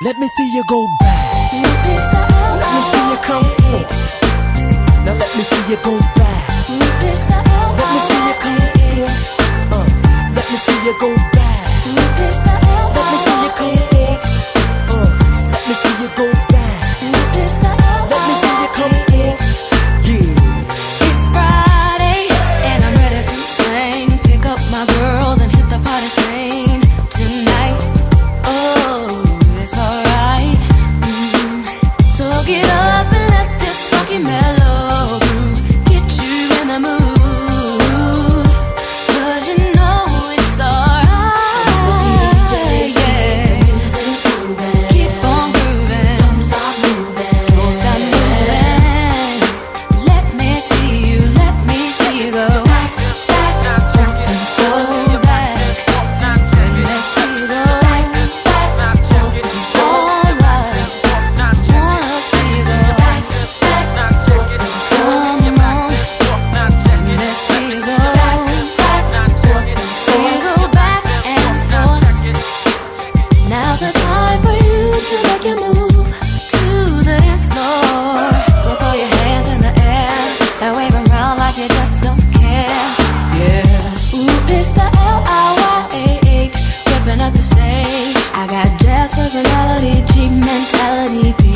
Let me see you go back. Let me see you come forward. Now let me see you go back. Let me see you come forward. Let me see you go back. Let me see you come forward. Let me see you go back. Let me see you come forward. Yeah. It's Friday and I'm ready to sing. Pick up my girls and hit the party scene tonight. Oh, it's alright. So get up and let this funky mellow groove get you in the mood. 'Cause you know it's alright. So DJ, yeah. Keep on grooving. Don't stop moving. Don't stop moving. Let me see you go. Back, back, and go back. Let me see you go. Back, back, alright. Wanna see you go. Back, back, come on. Let me see you go. Back, see you go back and forth. Now's the time for you to make your move to the dance floor. So throw your hands in the air and wave them around like you just don't care. Yeah. Ooh, it's the LIYAH ripping up the stage. I got jazz personality, G mentality,